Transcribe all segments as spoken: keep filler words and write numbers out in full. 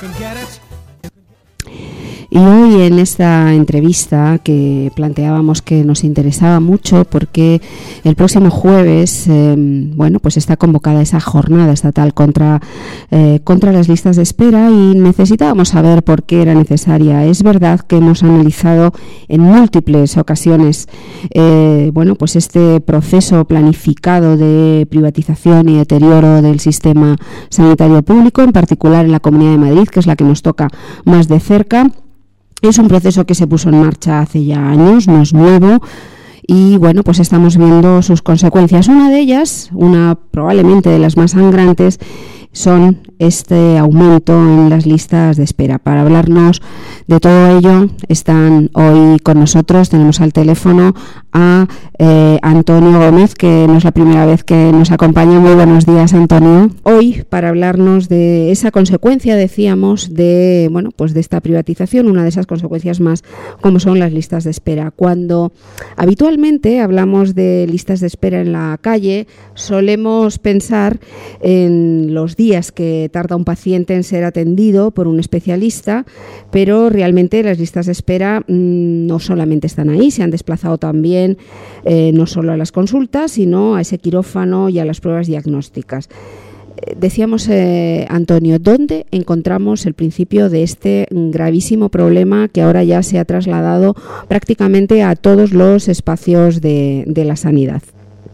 Y hoy en esta entrevista que planteábamos que nos interesaba mucho porque el próximo jueves, eh, bueno, pues está convocada esa jornada estatal contra, eh, contra las listas de espera y necesitábamos saber por qué era necesaria. Es verdad que hemos analizado en múltiples ocasiones, eh, bueno, pues este proceso planificado de privatización y deterioro del sistema sanitario público, en particular en la Comunidad de Madrid, que es la que nos toca más de cerca. Es un proceso que se puso en marcha hace ya años, no es nuevo, y bueno, pues estamos viendo sus consecuencias. Una de ellas, una probablemente de las más sangrantes, son este aumento en las listas de espera. Para hablarnos de todo ello están hoy con nosotros, tenemos al teléfono a eh, Antonio Gómez, que no es la primera vez que nos acompaña. Muy buenos días, Antonio. Hoy, para hablarnos de esa consecuencia, decíamos, de bueno, pues de esta privatización, una de esas consecuencias más, como son las listas de espera. Cuando habitualmente hablamos de listas de espera en la calle, solemos pensar en los días que tarda un paciente en ser atendido por un especialista, pero realmente las listas de espera mmm, no solamente están ahí, se han desplazado también eh, no solo a las consultas, sino a ese quirófano y a las pruebas diagnósticas. Eh, decíamos, eh, Antonio, ¿dónde encontramos el principio de este gravísimo problema que ahora ya se ha trasladado prácticamente a todos los espacios de, de la sanidad?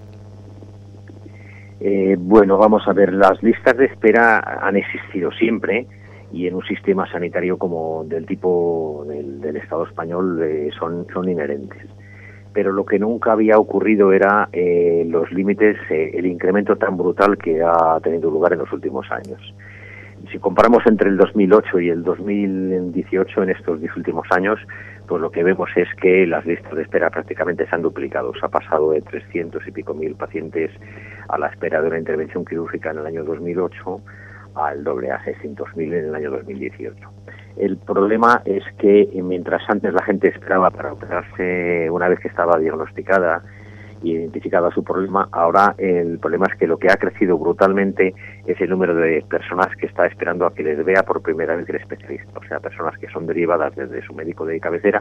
Eh, bueno, vamos a ver, las listas de espera han existido siempre y en un sistema sanitario como del tipo del, del Estado español eh, son, son inherentes. Pero lo que nunca había ocurrido era eh, los límites, eh, el incremento tan brutal que ha tenido lugar en los últimos años. Si comparamos entre el dos mil ocho y el dos mil dieciocho, en estos diez últimos años, pues lo que vemos es que las listas de espera prácticamente se han duplicado. Se ha pasado de trescientos y pico mil pacientes a la espera de una intervención quirúrgica en el año dos mil ocho al doble, a seiscientos mil en el año dos mil dieciocho. El problema es que mientras antes la gente esperaba para operarse una vez que estaba diagnosticada y identificado su problema, ahora el problema es que lo que ha crecido brutalmente es el número de personas que está esperando a que les vea por primera vez el especialista, o sea, personas que son derivadas desde su médico de cabecera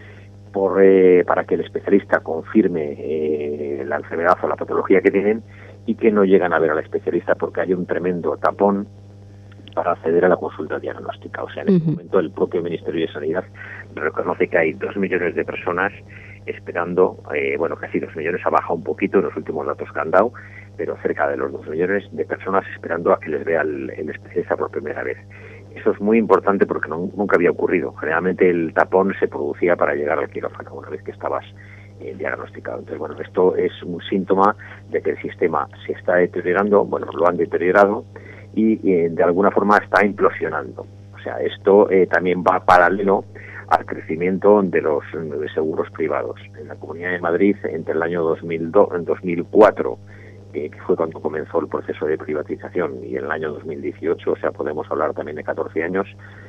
por eh, para que el especialista confirme eh, la enfermedad o la patología que tienen y que no llegan a ver al especialista porque hay un tremendo tapón para acceder a la consulta diagnóstica. O sea, en uh-huh. este momento el propio Ministerio de Sanidad reconoce que hay dos millones de personas esperando, eh, bueno, casi dos millones, ha bajado un poquito en los últimos datos que han dado, pero cerca de los dos millones de personas esperando a que les vea el, el especialista por primera vez. Eso es muy importante porque no, nunca había ocurrido. Generalmente el tapón se producía para llegar al quirófano una vez que estabas eh, diagnosticado. Entonces, bueno, esto es un síntoma de que el sistema se está deteriorando, bueno, lo han deteriorado y eh, de alguna forma está implosionando. O sea, esto eh, también va paralelo al crecimiento de los de seguros privados. En la Comunidad de Madrid, entre el año dos mil dos, en dos mil cuatro, eh, que fue cuando comenzó el proceso de privatización, y en el año dos mil dieciocho, o sea, podemos hablar también de catorce años,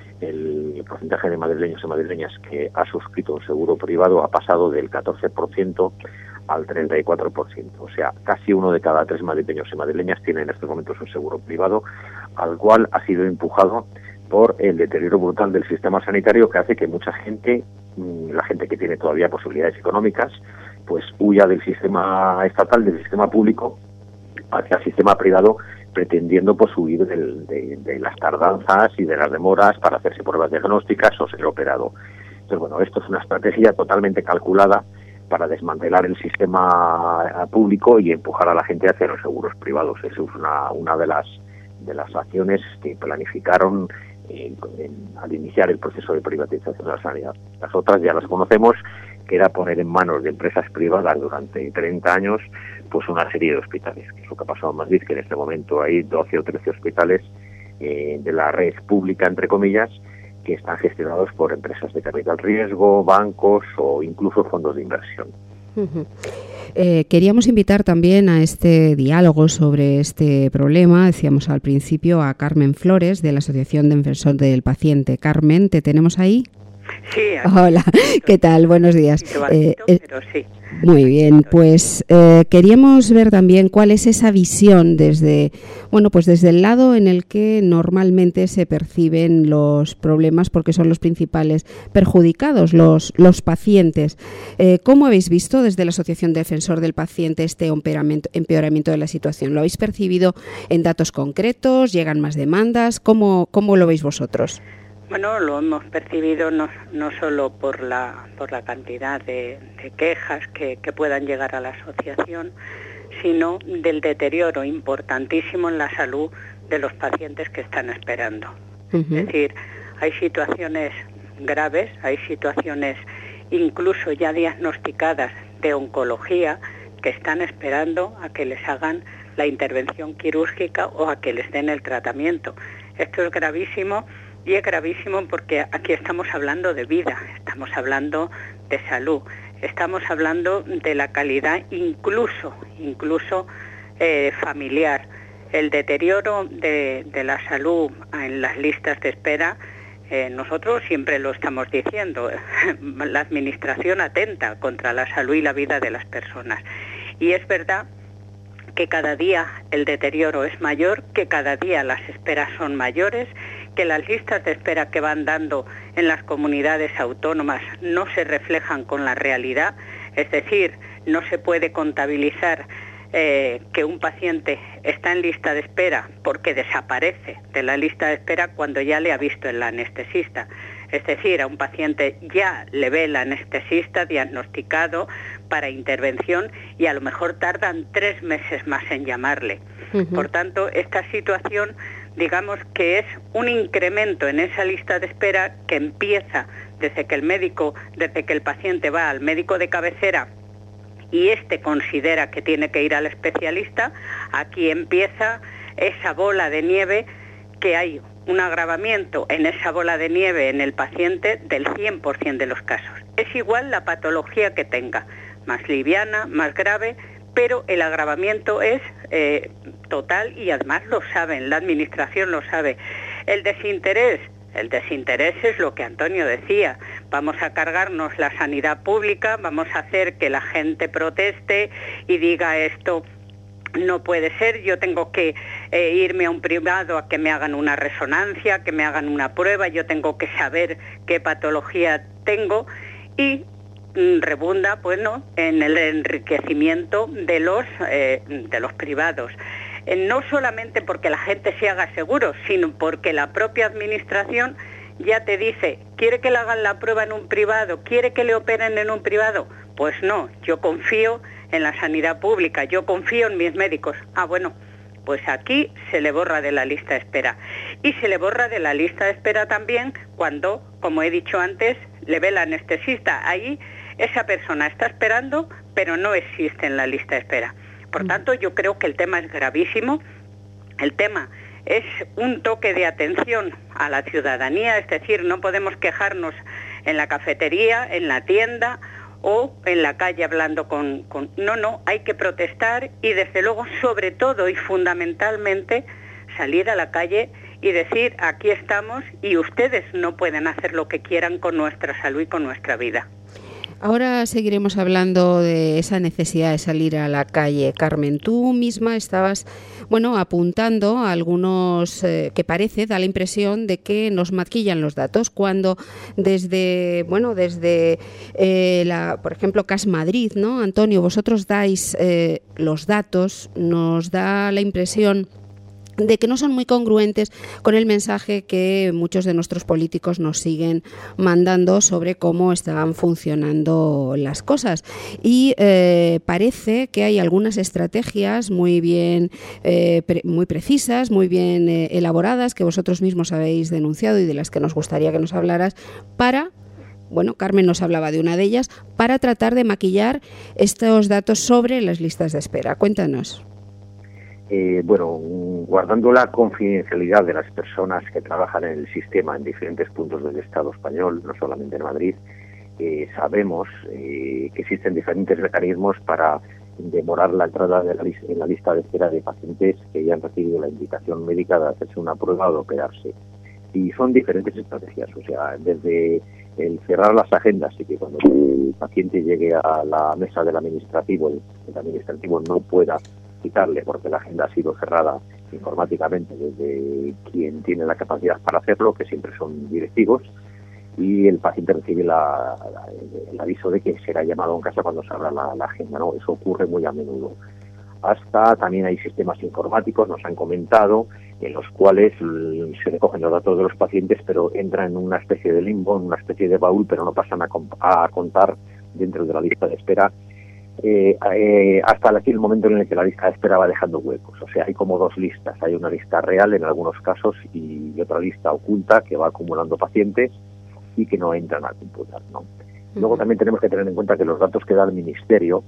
el porcentaje de madrileños y madrileñas que ha suscrito un seguro privado ha pasado del catorce por ciento al treinta y cuatro por ciento. O sea, casi uno de cada tres madrileños y madrileñas tiene en estos momentos un seguro privado, al cual ha sido empujado por el deterioro brutal del sistema sanitario, que hace que mucha gente, la gente que tiene todavía posibilidades económicas, pues huya del sistema estatal, del sistema público, hacia el sistema privado, pretendiendo pues huir del, de, de las tardanzas y de las demoras para hacerse pruebas diagnósticas o ser operado. Entonces, bueno, esto es una estrategia totalmente calculada para desmantelar el sistema público y empujar a la gente hacia los seguros privados. Eso es una, una de las de las acciones que planificaron En, en, al iniciar el proceso de privatización de la sanidad. Las otras ya las conocemos, que era poner en manos de empresas privadas durante treinta años pues una serie de hospitales, que es lo que ha pasado en Madrid, que en este momento hay doce o trece hospitales eh, de la red pública, entre comillas, que están gestionados por empresas de capital riesgo, bancos o incluso fondos de inversión. Uh-huh. Eh, queríamos invitar también a este diálogo sobre este problema, decíamos al principio, a Carmen Flores, de la Asociación de Defensor del Paciente. Carmen, ¿te tenemos ahí? Sí. Hola, ¿qué tal? Buenos días. Eh, eh, pero sí. Muy bien, pues eh, queríamos ver también cuál es esa visión desde, bueno, pues desde el lado en el que normalmente se perciben los problemas, porque son los principales perjudicados, los, los pacientes. Eh, ¿Cómo habéis visto desde la Asociación Defensor del Paciente este empeoramiento, empeoramiento de la situación? ¿Lo habéis percibido en datos concretos? ¿Llegan más demandas? ¿Cómo, cómo lo veis vosotros? Bueno, lo hemos percibido no, no solo por la, por la cantidad de, de quejas que, que puedan llegar a la asociación, sino del deterioro importantísimo en la salud de los pacientes que están esperando. Uh-huh. Es decir, hay situaciones graves, hay situaciones incluso ya diagnosticadas de oncología que están esperando a que les hagan la intervención quirúrgica o a que les den el tratamiento. Esto es gravísimo. Y es gravísimo porque aquí estamos hablando de vida, estamos hablando de salud, estamos hablando de la calidad incluso, incluso eh, familiar. El deterioro de, de la salud en las listas de espera, eh, nosotros siempre lo estamos diciendo, la administración atenta contra la salud y la vida de las personas. Y es verdad que cada día el deterioro es mayor, que cada día las esperas son mayores, que las listas de espera que van dando en las comunidades autónomas no se reflejan con la realidad, es decir, no se puede contabilizar eh, que un paciente está en lista de espera porque desaparece de la lista de espera cuando ya le ha visto el anestesista. Es decir, a un paciente ya le ve el anestesista diagnosticado para intervención y a lo mejor tardan tres meses más en llamarle. Uh-huh. Por tanto, esta situación, digamos que es un incremento en esa lista de espera que empieza desde que el médico, desde que el paciente va al médico de cabecera y éste considera que tiene que ir al especialista, aquí empieza esa bola de nieve que hay un agravamiento en esa bola de nieve en el paciente del cien por ciento de los casos. Es igual la patología que tenga, más liviana, más grave, pero el agravamiento es eh, total y además lo saben, la administración lo sabe. El desinterés, el desinterés es lo que Antonio decía, vamos a cargarnos la sanidad pública, vamos a hacer que la gente proteste y diga esto no puede ser, yo tengo que eh, irme a un privado a que me hagan una resonancia, que me hagan una prueba, yo tengo que saber qué patología tengo y rebunda, bueno, en el enriquecimiento de los eh, de los privados. Eh, no solamente porque la gente se haga seguro, sino porque la propia administración ya te dice, ¿quiere que le hagan la prueba en un privado? ¿Quiere que le operen en un privado? Pues no, yo confío en la sanidad pública, yo confío en mis médicos. Ah, bueno, pues aquí se le borra de la lista de espera. Y se le borra de la lista de espera también cuando, como he dicho antes, le ve el anestesista. Ahí esa persona está esperando, pero no existe en la lista de espera. Por tanto, yo creo que el tema es gravísimo. El tema es un toque de atención a la ciudadanía, es decir, no podemos quejarnos en la cafetería, en la tienda o en la calle hablando con, con... No, no, hay que protestar y desde luego, sobre todo y fundamentalmente, salir a la calle y decir, aquí estamos y ustedes no pueden hacer lo que quieran con nuestra salud y con nuestra vida. Ahora seguiremos hablando de esa necesidad de salir a la calle. Carmen, tú misma estabas, bueno, apuntando a algunos eh, que parece, da la impresión de que nos maquillan los datos cuando desde, bueno, desde eh, la, por ejemplo, C A S Madrid, ¿no? Antonio, vosotros dais eh, los datos, nos da la impresión de que no son muy congruentes con el mensaje que muchos de nuestros políticos nos siguen mandando sobre cómo están funcionando las cosas. Y eh, parece que hay algunas estrategias muy bien, eh, pre- muy precisas, muy bien eh, elaboradas, que vosotros mismos habéis denunciado y de las que nos gustaría que nos hablaras para... Bueno, Carmen nos hablaba de una de ellas, para tratar de maquillar estos datos sobre las listas de espera. Cuéntanos. Eh, bueno, guardando la confidencialidad de las personas que trabajan en el sistema en diferentes puntos del Estado español, no solamente en Madrid, eh, sabemos eh, que existen diferentes mecanismos para demorar la entrada de la lista, en la lista de espera de pacientes que ya han recibido la indicación médica de hacerse una prueba o de operarse. Y son diferentes estrategias, o sea, desde el cerrar las agendas y que cuando el paciente llegue a la mesa del administrativo, el, el administrativo no pueda quitarle porque la agenda ha sido cerrada informáticamente desde quien tiene la capacidad para hacerlo, que siempre son directivos, y el paciente recibe la, la, el aviso de que será llamado en casa cuando se abra la, la agenda, ¿no? Eso ocurre muy a menudo. Hasta también hay sistemas informáticos, nos han comentado, en los cuales se recogen los datos de los pacientes, pero entran en una especie de limbo, en una especie de baúl, pero no pasan a, a contar dentro de la lista de espera, eh, eh, hasta aquel momento en el que la lista de espera va dejando huecos. O sea, hay como dos listas. Hay una lista real en algunos casos y otra lista oculta que va acumulando pacientes y que no entran a computar, ¿no? Uh-huh. Luego también tenemos que tener en cuenta que los datos que da el Ministerio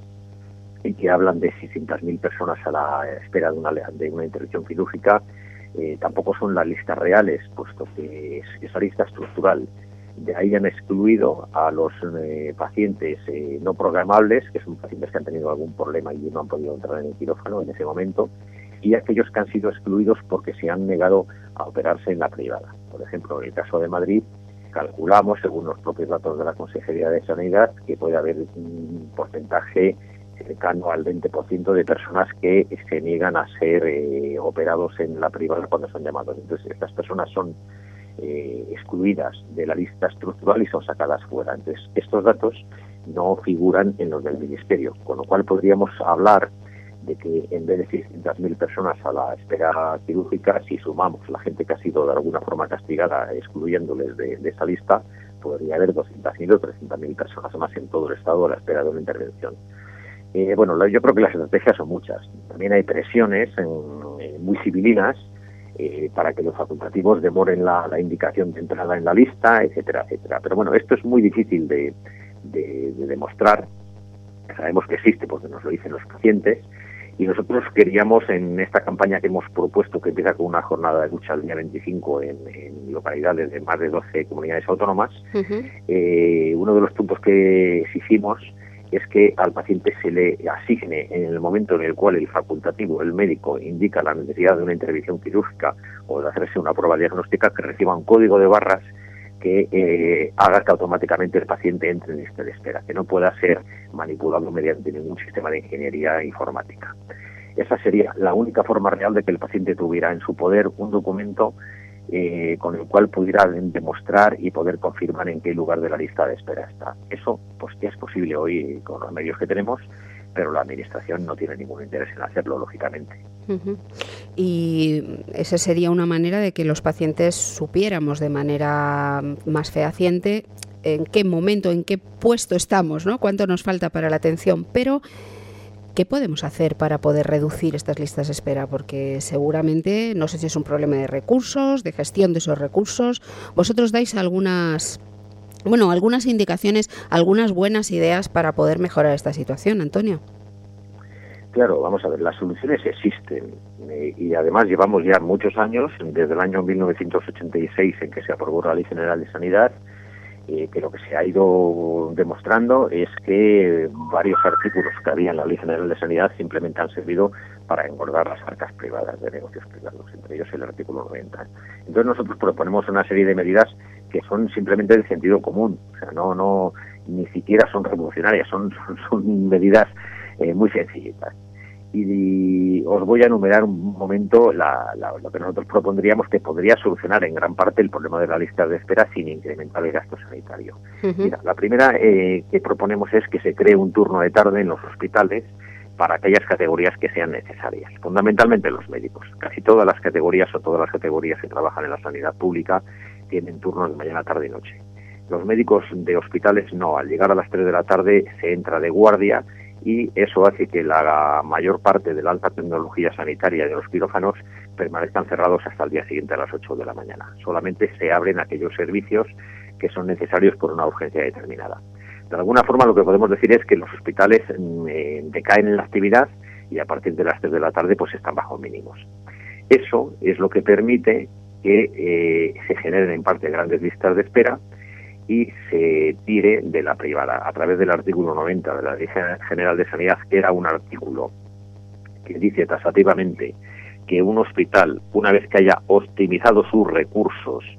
y que hablan de seiscientas mil personas a la espera de una, de una intervención quirúrgica, eh, tampoco son las listas reales, puesto que es esa lista estructural. De ahí han excluido a los eh, pacientes eh, no programables, que son pacientes que han tenido algún problema y no han podido entrar en el quirófano en ese momento, y aquellos que han sido excluidos porque se han negado a operarse en la privada. Por ejemplo, en el caso de Madrid, calculamos, según los propios datos de la Consejería de Sanidad, que puede haber un porcentaje cercano al veinte por ciento de personas que se niegan a ser eh, operados en la privada cuando son llamados. Entonces, estas personas son eh, excluidas de la lista estructural y son sacadas fuera. Entonces, estos datos no figuran en los del Ministerio, con lo cual podríamos hablar de que en vez de seiscientas mil personas a la espera quirúrgica, si sumamos la gente que ha sido de alguna forma castigada, excluyéndoles de, de esa lista, podría haber doscientas mil o trescientas mil personas más en todo el Estado a la espera de una intervención. Eh, bueno, yo creo que las estrategias son muchas. También hay presiones en, eh, muy civilinas eh, para que los facultativos demoren la, la indicación de entrada en la lista, etcétera, etcétera. Pero bueno, esto es muy difícil de, de, de demostrar. Sabemos que existe porque nos lo dicen los pacientes. Y nosotros queríamos, en esta campaña que hemos propuesto, que empieza con una jornada de lucha el día veinticinco en, en localidades de más de doce comunidades autónomas, uh-huh. eh, uno de los puntos que exigimos es que al paciente se le asigne, en el momento en el cual el facultativo, el médico, indica la necesidad de una intervención quirúrgica o de hacerse una prueba diagnóstica, que reciba un código de barras que eh, haga que automáticamente el paciente entre en lista de espera, que no pueda ser manipulado mediante ningún sistema de ingeniería informática. Esa sería la única forma real de que el paciente tuviera en su poder un documento eh, con el cual pudiera demostrar y poder confirmar en qué lugar de la lista de espera está. Eso pues ya es posible hoy con los medios que tenemos, pero la Administración no tiene ningún interés en hacerlo, lógicamente. Uh-huh. Y esa sería una manera de que los pacientes supiéramos de manera más fehaciente en qué momento, en qué puesto estamos, ¿no? Cuánto nos falta para la atención. Pero, ¿qué podemos hacer para poder reducir estas listas de espera? Porque seguramente, no sé si es un problema de recursos, de gestión de esos recursos. Vosotros dais algunas... Bueno, algunas indicaciones, algunas buenas ideas para poder mejorar esta situación, Antonio. Claro, vamos a ver, las soluciones existen eh, y además llevamos ya muchos años, desde el año mil novecientos ochenta y seis en que se aprobó la Ley General de Sanidad, eh, que lo que se ha ido demostrando es que varios artículos que había en la Ley General de Sanidad simplemente han servido para engordar las arcas privadas de negocios privados, entre ellos el artículo noventa. Entonces nosotros proponemos una serie de medidas que son simplemente del sentido común, o sea, no, no, ni siquiera son revolucionarias, son, son, son medidas eh, muy sencillitas. Y, y os voy a enumerar un momento la, la, lo que nosotros propondríamos que podría solucionar en gran parte el problema de la lista de espera sin incrementar el gasto sanitario. Uh-huh. Mira, la primera eh, que proponemos es que se cree un turno de tarde en los hospitales para aquellas categorías que sean necesarias, fundamentalmente los médicos. Casi todas las categorías o todas las categorías que trabajan en la sanidad pública tienen turnos de mañana, tarde y noche. Los médicos de hospitales no, al llegar a las tres de la tarde se entra de guardia y eso hace que la mayor parte de la alta tecnología sanitaria de los quirófanos permanezcan cerrados hasta el día siguiente a las ocho de la mañana. Solamente se abren aquellos servicios que son necesarios por una urgencia determinada. De alguna forma lo que podemos decir es que los hospitales eh, decaen en la actividad y a partir de las tres de la tarde pues están bajo mínimos. Eso es lo que permite que eh, se generen en parte grandes listas de espera y se tire de la privada a través del artículo noventa de la Ley General de Sanidad, que era un artículo que dice taxativamente que un hospital, una vez que haya optimizado sus recursos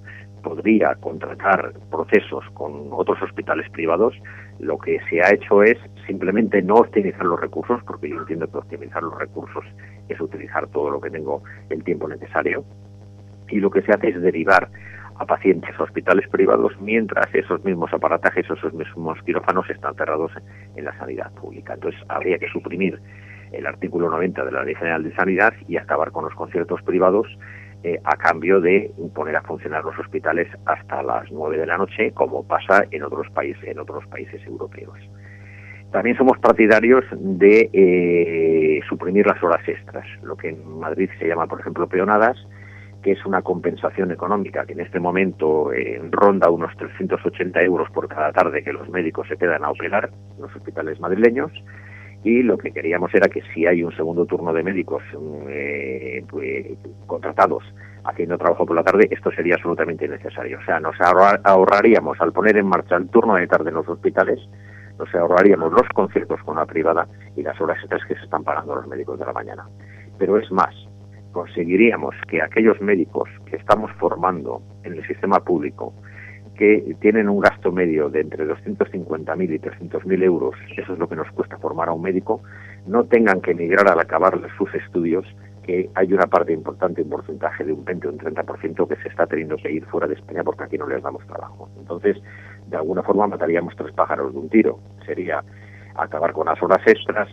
podría contratar procesos con otros hospitales privados, lo que se ha hecho es simplemente no optimizar los recursos, porque yo entiendo que optimizar los recursos es utilizar todo lo que tengo el tiempo necesario, y lo que se hace es derivar a pacientes a hospitales privados mientras esos mismos aparatajes, esos mismos quirófanos están cerrados en la sanidad pública. Entonces habría que suprimir el artículo noventa de la Ley General de Sanidad y acabar con los conciertos privados eh, a cambio de poner a funcionar los hospitales hasta las nueve de la noche, como pasa en otros países, en otros países europeos. También somos partidarios de eh, suprimir las horas extras, lo que en Madrid se llama, por ejemplo, peonadas, que es una compensación económica que en este momento eh, ronda unos trescientos ochenta euros por cada tarde que los médicos se quedan a operar en los hospitales madrileños, y lo que queríamos era que si hay un segundo turno de médicos eh, pues, contratados haciendo trabajo por la tarde, esto sería absolutamente necesario. O sea, nos ahorrar, ahorraríamos al poner en marcha el turno de tarde en los hospitales, nos ahorraríamos los conciertos con la privada y las horas extras que se están pagando los médicos de la mañana. Pero es más, conseguiríamos que aquellos médicos que estamos formando en el sistema público, que tienen un gasto medio de entre doscientos cincuenta mil y trescientos mil euros, eso es lo que nos cuesta formar a un médico, no tengan que emigrar al acabar sus estudios, que hay una parte importante, un porcentaje de un veinte o un treinta por ciento que se está teniendo que ir fuera de España porque aquí no les damos trabajo. Entonces, de alguna forma mataríamos tres pájaros de un tiro. Sería acabar con las horas extras,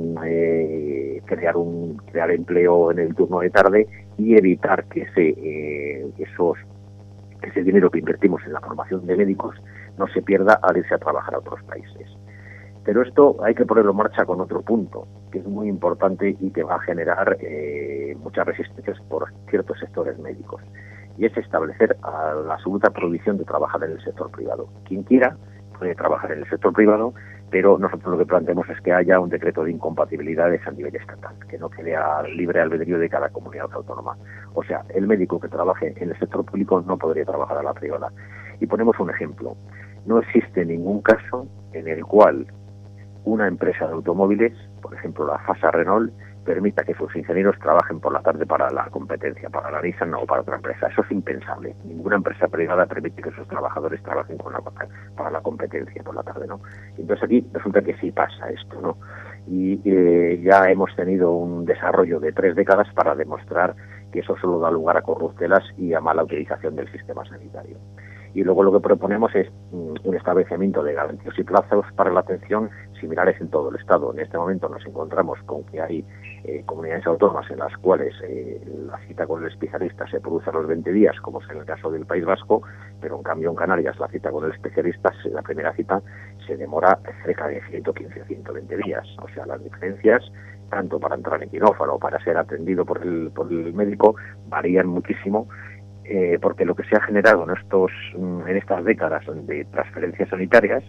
eh, crear un crear empleo en el turno de tarde y evitar que ese eh, esos ese dinero que invertimos en la formación de médicos no se pierda al irse a trabajar a otros países. Pero esto hay que ponerlo en marcha con otro punto, que es muy importante y que va a generar eh, muchas resistencias por ciertos sectores médicos, y es establecer a la absoluta prohibición de trabajar en el sector privado. Quien quiera puede trabajar en el sector privado, pero nosotros lo que planteamos es que haya un decreto de incompatibilidades a nivel estatal, que no quede a libre albedrío de cada comunidad autónoma. O sea, el médico que trabaje en el sector público no podría trabajar a la privada. Y ponemos un ejemplo. No existe ningún caso en el cual una empresa de automóviles, por ejemplo la FASA Renault, permita que sus ingenieros trabajen por la tarde para la competencia, para la Nissan o para otra empresa. Eso es impensable. Ninguna empresa privada permite que sus trabajadores trabajen con la, para la competencia por la tarde, ¿no? Entonces aquí resulta que sí pasa esto, ¿no? Y eh, ya hemos tenido un desarrollo de tres décadas para demostrar que eso solo da lugar a corruptelas y a mala utilización del sistema sanitario. Y luego lo que proponemos es um, un establecimiento de garantías y plazos para la atención similares en todo el Estado. En este momento nos encontramos con que hay eh, comunidades autónomas en las cuales eh, la cita con el especialista se produce a los veinte días, como es en el caso del País Vasco, pero en cambio en Canarias la cita con el especialista, la primera cita, se demora cerca de ciento quince a ciento veinte días. O sea, las diferencias, tanto para entrar en quirófano o para ser atendido por el, por el médico, varían muchísimo. Eh, porque lo que se ha generado en estos en estas décadas de transferencias sanitarias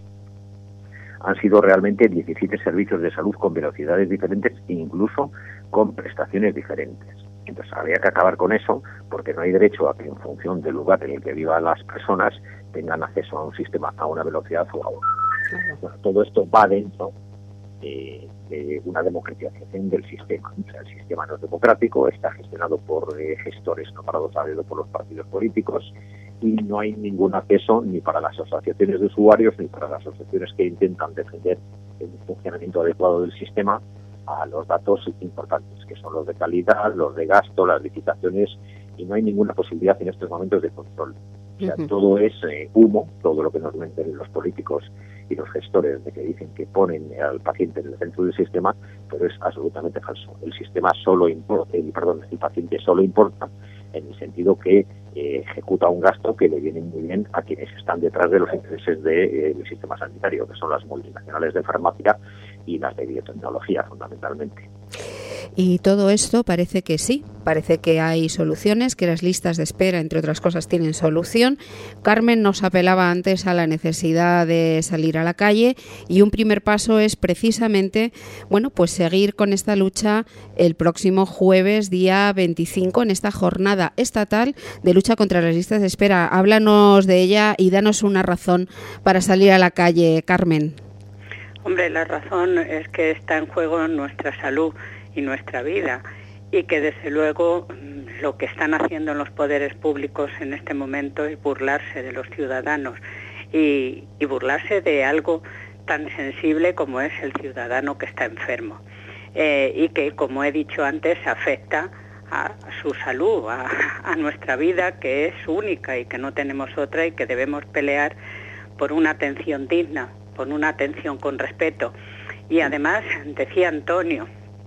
han sido realmente diecisiete servicios de salud con velocidades diferentes e incluso con prestaciones diferentes. Entonces habría que acabar con eso, porque no hay derecho a que en función del lugar en el que vivan las personas tengan acceso a un sistema a una velocidad o a otra. Bueno, todo esto va dentro de, de una democratización del sistema. O sea, el sistema no es democrático, está gestionado por eh, gestores no parados a dedo por los partidos políticos, y no hay ningún acceso ni para las asociaciones de usuarios ni para las asociaciones que intentan defender el funcionamiento adecuado del sistema a los datos importantes, que son los de calidad, los de gasto, las licitaciones, y no hay ninguna posibilidad en estos momentos de control. O sea, uh-huh. todo es eh, humo, todo lo que nos venden los políticos y los gestores de que dicen que ponen al paciente en el centro del sistema, pero es absolutamente falso. El sistema solo importa, el, perdón, el paciente solo importa en el sentido que eh, ejecuta un gasto que le viene muy bien a quienes están detrás de los intereses de, eh, del sistema sanitario, que son las multinacionales de farmacia y las de biotecnología, fundamentalmente. Y todo esto parece que sí, parece que hay soluciones, que las listas de espera, entre otras cosas, tienen solución. Carmen nos apelaba antes a la necesidad de salir a la calle, y un primer paso es precisamente, bueno, pues seguir con esta lucha el próximo jueves, día veinticinco, en esta jornada estatal de lucha contra las listas de espera. Háblanos de ella y danos una razón para salir a la calle, Carmen. Hombre, la razón es que está en juego nuestra salud y nuestra vida, y que desde luego lo que están haciendo en los poderes públicos en este momento es burlarse de los ciudadanos y, y burlarse de algo tan sensible como es el ciudadano que está enfermo eh, y que, como he dicho antes, afecta a su salud, a, a nuestra vida, que es única y que no tenemos otra, y que debemos pelear por una atención digna, por una atención con respeto. Y además, decía Antonio,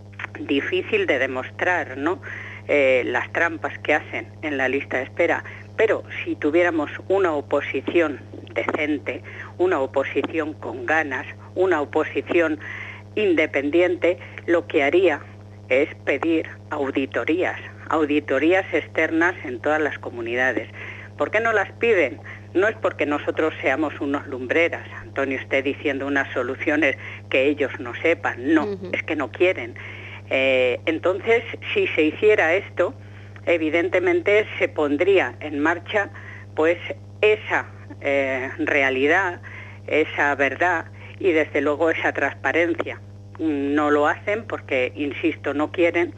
difícil de demostrar, ¿no?, eh, las trampas que hacen en la lista de espera, pero si tuviéramos una oposición decente, una oposición con ganas, una oposición independiente, lo que haría es pedir auditorías, auditorías externas en todas las comunidades. ¿Por qué no las piden? No es porque nosotros seamos unos lumbreras, Antonio esté diciendo unas soluciones que ellos no sepan, no, uh-huh. es que no quieren. Eh, entonces, si se hiciera esto, evidentemente se pondría en marcha pues esa eh, realidad, esa verdad y desde luego esa transparencia. No lo hacen porque, insisto, no quieren,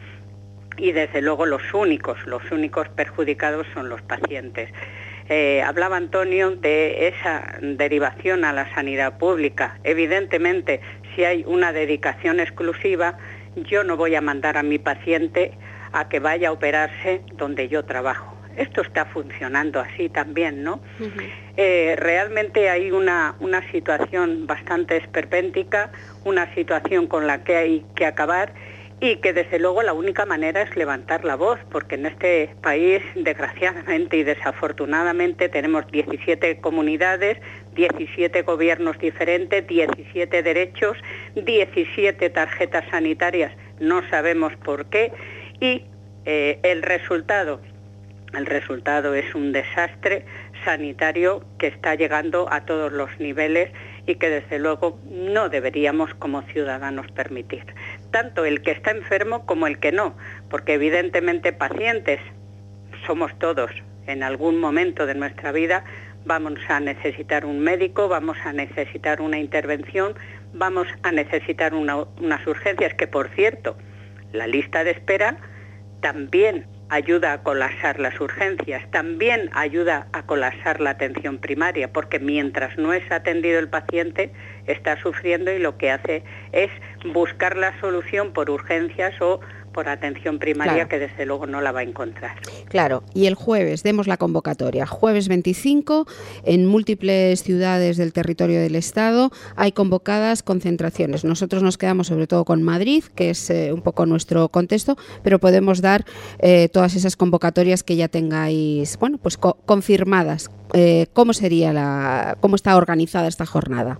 y desde luego los únicos, los únicos perjudicados son los pacientes. Eh, hablaba Antonio de esa derivación a la sanidad pública. Evidentemente, si hay una dedicación exclusiva, yo no voy a mandar a mi paciente a que vaya a operarse donde yo trabajo. Esto está funcionando así también, ¿no? Uh-huh. Eh, realmente hay una, una situación bastante esperpéntica, una situación con la que hay que acabar y que desde luego la única manera es levantar la voz, porque en este país, desgraciadamente y desafortunadamente, tenemos diecisiete comunidades, diecisiete gobiernos diferentes, diecisiete derechos, diecisiete tarjetas sanitarias, no sabemos por qué, y eh, el resultado... El resultado es un desastre sanitario que está llegando a todos los niveles y que desde luego no deberíamos como ciudadanos permitir. Tanto el que está enfermo como el que no, porque evidentemente pacientes somos todos. En algún momento de nuestra vida vamos a necesitar un médico, vamos a necesitar una intervención, vamos a necesitar una, unas urgencias que, por cierto, la lista de espera también ayuda a colapsar las urgencias, también ayuda a colapsar la atención primaria, porque mientras no es atendido el paciente, está sufriendo y lo que hace es buscar la solución por urgencias o por atención primaria, claro, que desde luego no la va a encontrar. Claro, y el jueves demos la convocatoria. Jueves veinticinco, en múltiples ciudades del territorio del Estado hay convocadas concentraciones. Nosotros nos quedamos sobre todo con Madrid, que es eh, un poco nuestro contexto, pero podemos dar eh, todas esas convocatorias que ya tengáis, bueno, pues co- confirmadas. Eh, ¿Cómo sería la, cómo está organizada esta jornada?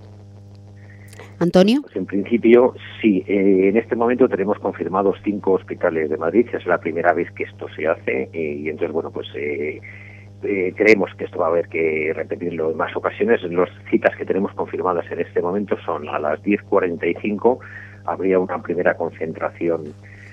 ¿Antonio? Pues en principio, sí. Eh, en este momento tenemos confirmados cinco hospitales de Madrid. Es la primera vez que esto se hace eh, y entonces, bueno, pues eh, eh, creemos que esto va a haber que repetirlo en más ocasiones. Las citas que tenemos confirmadas en este momento son a las diez cuarenta y cinco. Habría una primera concentración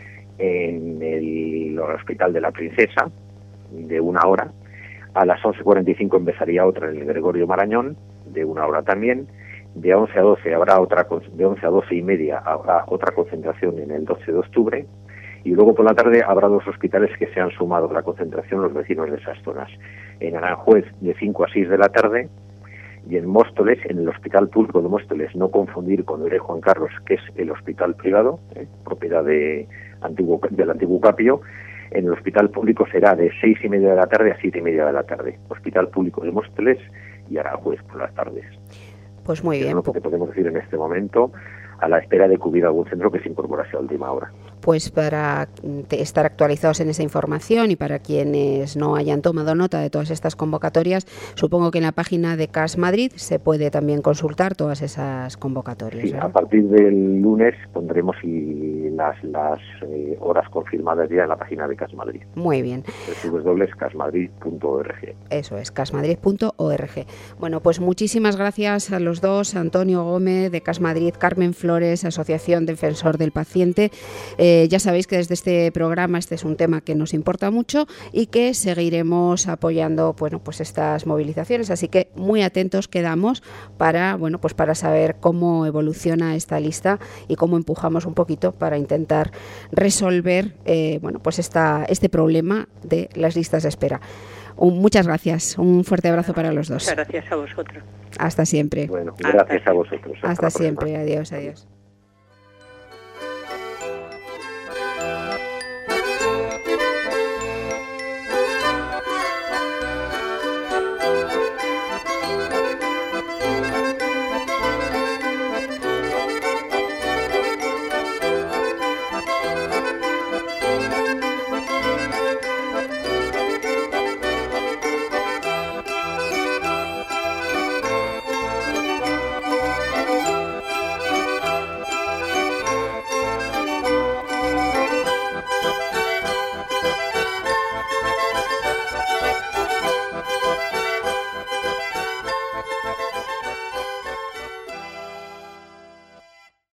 en el Hospital de la Princesa de una hora. A las once cuarenta y cinco empezaría otra en el Gregorio Marañón de una hora también. De once a doce habrá otra, de once a doce y media habrá otra concentración en el doce de octubre y luego por la tarde habrá dos hospitales que se han sumado a la concentración, los vecinos de esas zonas. En Aranjuez de cinco a seis de la tarde y en Móstoles, en el Hospital Público de Móstoles, no confundir con el Rey Juan Carlos, que es el hospital privado, eh, propiedad de antiguo, del antiguo Capio. En el Hospital Público será de seis y media de la tarde a siete y media de la tarde. Hospital Público de Móstoles y Aranjuez por las tardes. Pues muy bien. Es lo que podemos decir en este momento, a la espera de que hubiera algún centro que se incorporase a última hora. Pues para estar actualizados en esa información y para quienes no hayan tomado nota de todas estas convocatorias, supongo que en la página de C A S Madrid se puede también consultar todas esas convocatorias. Sí, ¿verdad? A partir del lunes pondremos y las, las eh, horas confirmadas ya en la página de C A S Madrid. Muy bien. w w w punto casmadrid punto org. Eso es, casmadrid punto org. Bueno, pues muchísimas gracias a los dos, Antonio Gómez de C A S Madrid, Carmen Flores, Asociación Defensor del Paciente. Eh, Eh, ya sabéis que desde este programa este es un tema que nos importa mucho y que seguiremos apoyando, bueno, pues estas movilizaciones, así que muy atentos quedamos para, bueno, pues para saber cómo evoluciona esta lista y cómo empujamos un poquito para intentar resolver eh, bueno, pues esta, este problema de las listas de espera. Un, muchas gracias, un fuerte abrazo para los dos. Muchas gracias a vosotros. Hasta siempre. Bueno, gracias Hasta a vosotros. Hasta, Hasta siempre, adiós, adiós.